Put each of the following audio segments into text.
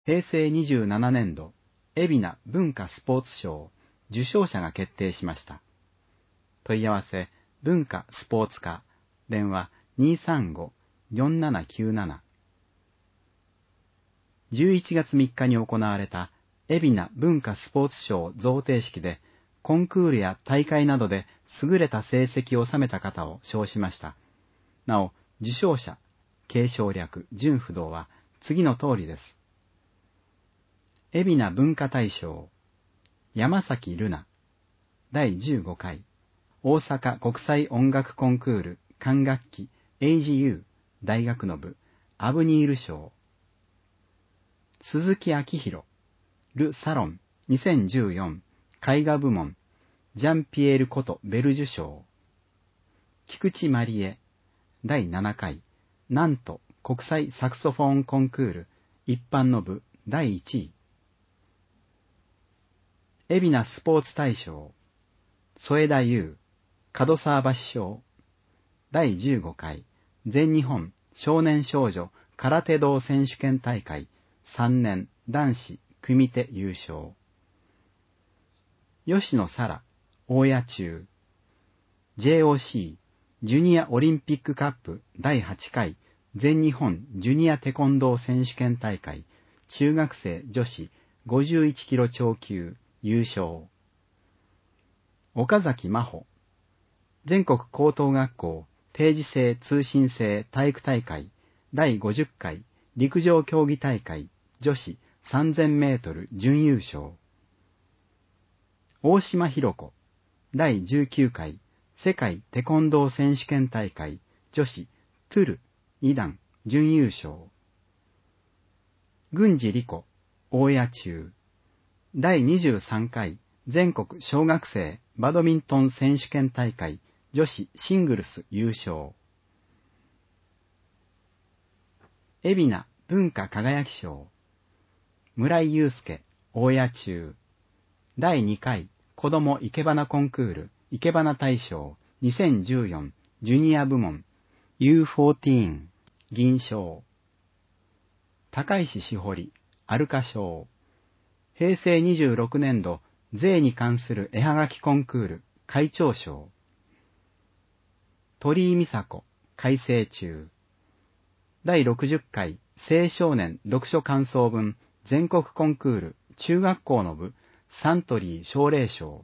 平成27年度、海老名文化スポーツ賞受賞者が決定しました。問い合わせ、文化スポーツ課、電話235-4797。11月3日に行われた海老名文化スポーツ賞贈呈式で、コンクールや大会などで優れた成績を収めた方を賞しました。なお、受賞者、継承略、準不動は次の通りです。海老名文化大賞、山崎瑠奈、第15回、大阪国際音楽コンクール管楽器 AGU 大学の部、アブニール賞、鈴木明宏、ル・サロン2014絵画部門、ジャンピエールことベルジュ賞、菊池まりえ、第7回、なんと国際サクソフォンコンクール一般の部第1位、海老名スポーツ大賞、添田優、門沢橋賞、第15回、全日本少年少女空手道選手権大会3年男子組手優勝、吉野沙羅、大谷中、JOC ジュニアオリンピックカップ第8回全日本ジュニアテコンドー選手権大会中学生女子51キロ超級優勝、岡崎真帆、全国高等学校定時制通信制体育大会第50回陸上競技大会女子3000メートル準優勝、大島博子、第19回世界テコンドー選手権大会女子トゥル2段準優勝、郡司莉子、大谷中、第23回全国小学生バドミントン選手権大会女子シングルス優勝、海老名文化輝き賞、村井祐介、大谷中、第2回子ども生け花コンクール生け花大賞2014ジュニア部門 U14 銀賞、高石しほり、アルカ賞、平成26年度税に関する絵はがきコンクール会長賞、鳥居美佐子、改正中、第60回青少年読書感想文全国コンクール中学校の部サントリー奨励賞、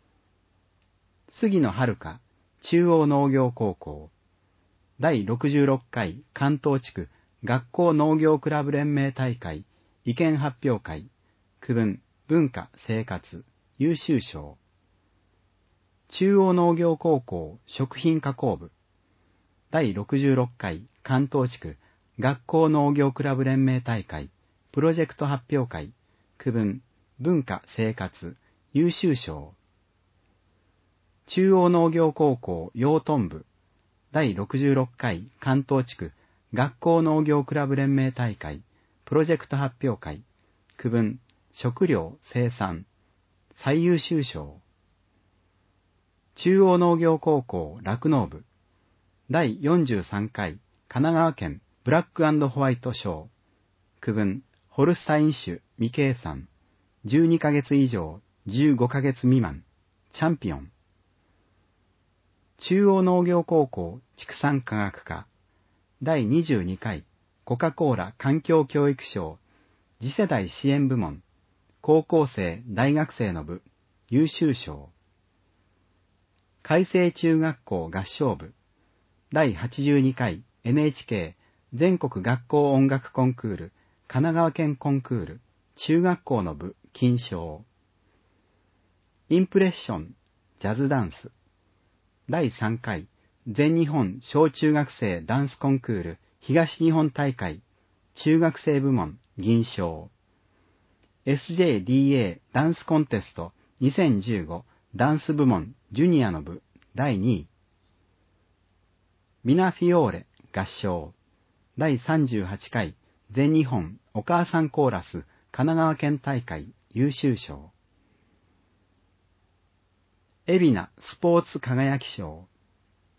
杉野遥、中央農業高校、第66回関東地区学校農業クラブ連盟大会意見発表会区分文化生活優秀賞、中央農業高校食品加工部、第66回関東地区学校農業クラブ連盟大会プロジェクト発表会区分文化生活優秀賞、中央農業高校養豚部、第66回関東地区学校農業クラブ連盟大会プロジェクト発表会区分食料生産最優秀賞、中央農業高校酪農部、第43回神奈川県ブラック&ホワイト賞区分ホルスタイン種未計算12ヶ月以上15ヶ月未満チャンピオン、中央農業高校畜産科学科第22回コカ・コーラ環境教育賞次世代支援部門高校生大学生の部優秀賞、開成中学校合唱部第82回 NHK 全国学校音楽コンクール神奈川県コンクール中学校の部金賞、インプレッションジャズダンス第3回全日本小中学生ダンスコンクール東日本大会中学生部門銀賞、SJDA ダンスコンテスト2015ダンス部門ジュニアの部第2位、ミナフィオーレ合唱第38回全日本お母さんコーラス神奈川県大会優秀賞、海老名スポーツ輝き賞、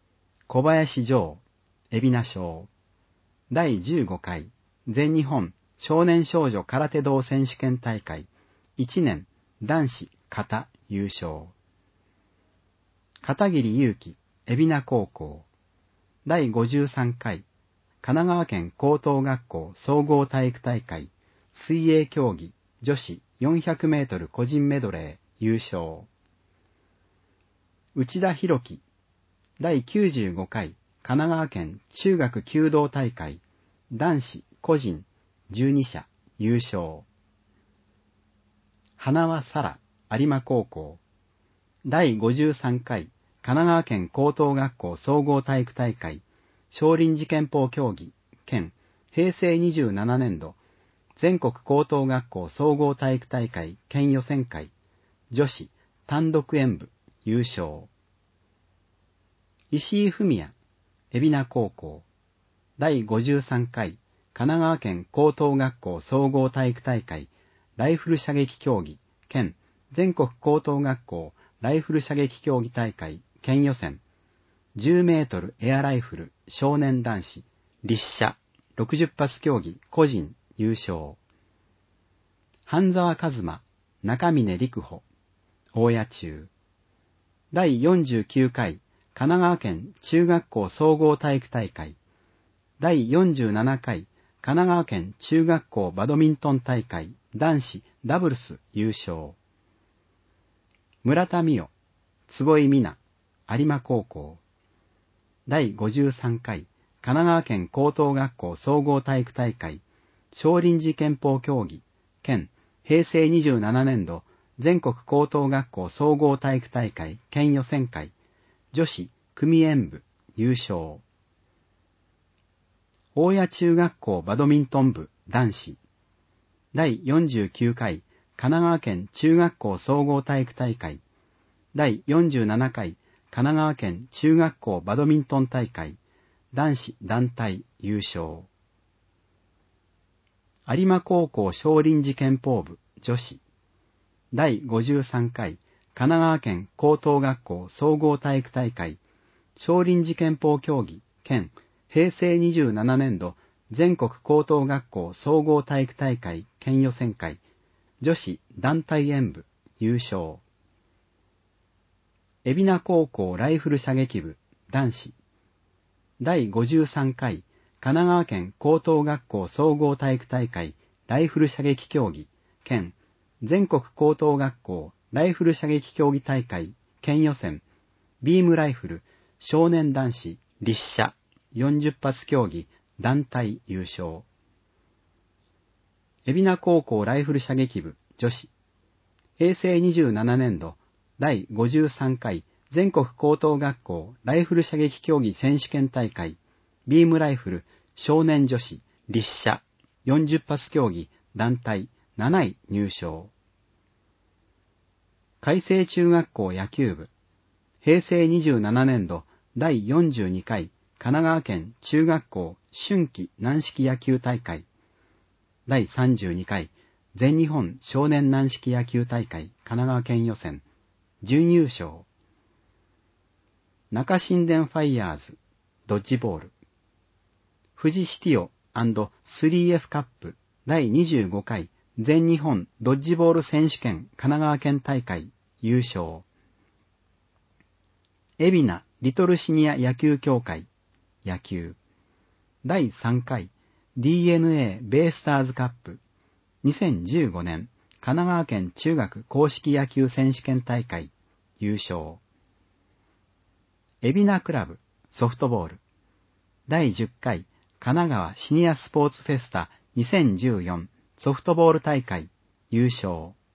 小林城、海老名賞、第15回全日本少年少女空手道選手権大会1年男子形優勝。片桐祐希海老名高校第53回神奈川県高等学校総合体育大会水泳競技女子400メートル個人メドレー優勝。内田博樹第95回神奈川県中学弓道大会男子個人12社優勝。花輪沙羅有馬高校第53回神奈川県高等学校総合体育大会少林寺拳法競技兼平成27年度全国高等学校総合体育大会県予選会女子単独演舞優勝。石井文也海老名高校第53回神奈川県高等学校総合体育大会ライフル射撃競技兼全国高等学校ライフル射撃競技大会県予選10メートルエアライフル少年男子立射60発競技個人優勝。半沢一馬中峰陸穂大谷中第49回神奈川県中学校総合体育大会第47回神奈川県中学校バドミントン大会男子ダブルス優勝。村田美代坪井美奈有馬高校第53回神奈川県高等学校総合体育大会少林寺拳法競技兼平成27年度全国高等学校総合体育大会県予選会女子組演舞優勝。大谷中学校バドミントン部男子第49回神奈川県中学校総合体育大会第47回神奈川県中学校バドミントン大会男子団体優勝。有馬高校少林寺拳法部女子第53回神奈川県高等学校総合体育大会少林寺拳法競技兼平成27年度全国高等学校総合体育大会県予選会女子団体演舞優勝。海老名高校ライフル射撃部男子第53回神奈川県高等学校総合体育大会ライフル射撃競技兼全国高等学校ライフル射撃競技大会県予選ビームライフル少年男子立射40発競技団体優勝。海老名高校ライフル射撃部女子平成27年度第53回全国高等学校ライフル射撃競技選手権大会ビームライフル少年女子立射40発競技団体7位入賞。海星中学校野球部平成27年度第42回神奈川県中学校春季軟式野球大会第32回全日本少年軟式野球大会神奈川県予選準優勝。中新田ファイヤーズドッジボール富士シティオ &3F カップ第25回全日本ドッジボール選手権神奈川県大会優勝。海老名リトルシニア野球協会野球第3回 DNA ベイスターズカップ2015年神奈川県中学硬式野球選手権大会優勝。海老名クラブソフトボール第10回神奈川シニアスポーツフェスタ2014ソフトボール大会優勝。